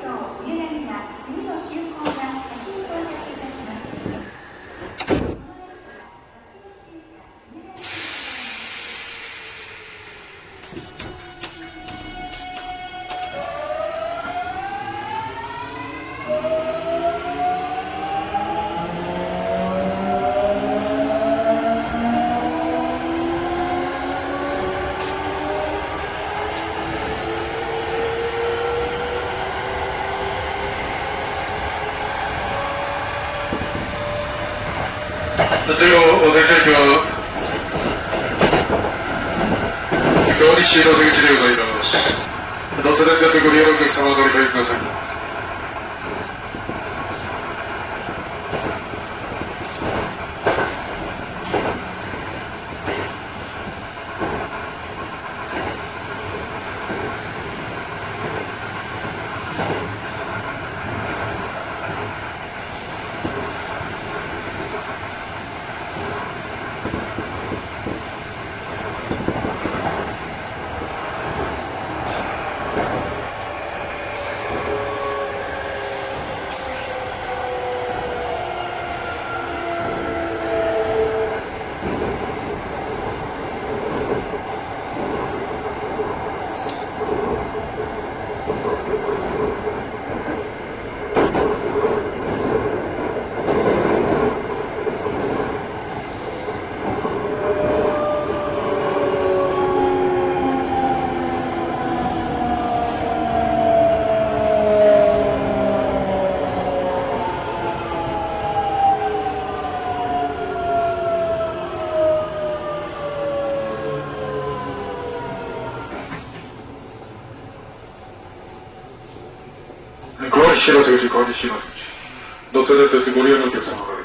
上田には次の就航が先に到着いたします。 では私たちは川西の出口でございます。乗せられたご利用のお客様お乗り換えください。川西の出口、川西の出口。乗せられたご利用のお客様